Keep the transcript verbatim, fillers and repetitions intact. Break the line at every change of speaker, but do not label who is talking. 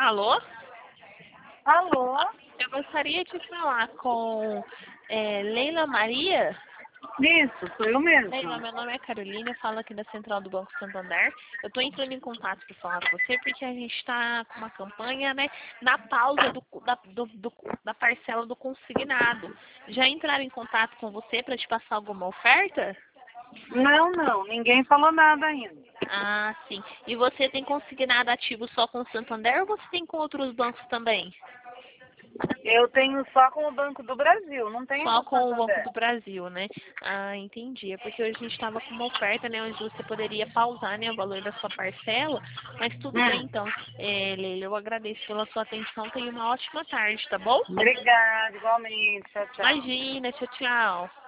Alô?
Alô?
Eu gostaria de falar com é, Leila Maria.
Isso, sou eu mesmo.
Leila, meu nome é Carolina, eu falo aqui da Central do Banco Santander. Eu estou entrando em contato para falar com você porque a gente está com uma campanha, né, na pausa do, da, do, do, da parcela do consignado. Já entraram em contato com você para te passar alguma oferta?
Não, não, ninguém falou nada ainda.
Ah, sim. E você tem consignado ativo só com o Santander ou você tem com outros bancos também?
Eu tenho só com o Banco do Brasil, não tenho
Só
com o
com o Banco
Santander.
do Brasil, né? Ah, entendi. É porque hoje a gente estava com uma oferta, né? Onde você poderia pausar, né, o valor da sua parcela. Mas tudo bem,
Hum.
então. É, Leila, eu agradeço pela sua atenção. Tenha uma ótima tarde, tá bom?
Obrigada, igualmente. Tchau, tchau.
Imagina, tchau, tchau.